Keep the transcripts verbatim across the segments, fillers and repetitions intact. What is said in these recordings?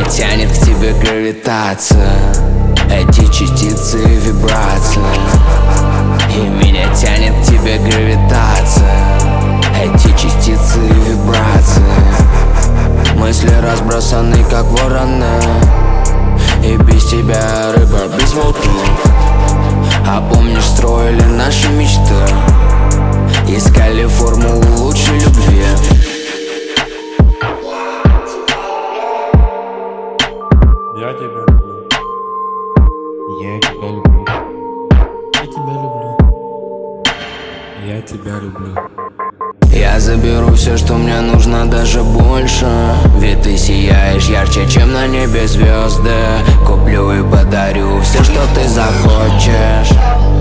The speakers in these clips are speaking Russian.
меня тянет к тебе гравитация, эти частицы и вибрации. И меня тянет к тебе гравитация, эти частицы и вибрации. Мысли разбросаны, как вороны, и без тебя рыба без воды. А помнишь, строили наши мечты, искали формулу лучшей любви. Я тебя люблю. Я тебя люблю. Я тебя люблю. Я тебя люблю. Я заберу все, что мне нужно, даже больше, ведь ты сияешь ярче, чем на небе звезды. Куплю и подарю все, что ты захочешь.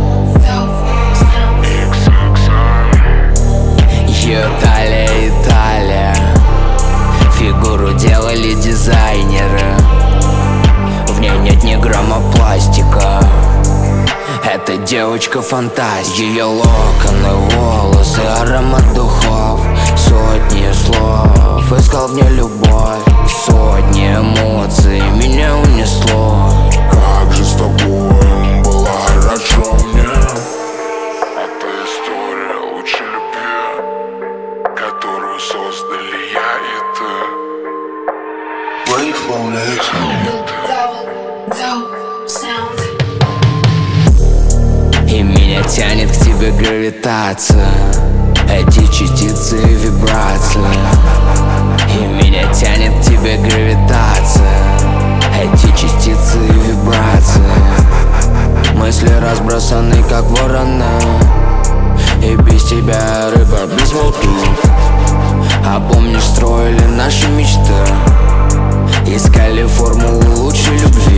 Ее талия, Италия, фигуру делали дизайнеры. В ней нет ни грамма пластика. Эта девочка фантастика. Ее локоны, волосы, аромат духов, сотни слов, искал в ней любовь, сотни эмоций меня унесло. Как же с тобой было хорошо мне. Это история лучшей любви, которую создали я и ты. Waveform Nation. И меня тянет к тебе гравитация, эти частицы и вибрации. И меня тянет к тебе гравитация, эти частицы и вибрации. Мысли разбросаны, как вороны, и без тебя рыба без воды. А помнишь, строили наши мечты, искали формулу лучшей любви.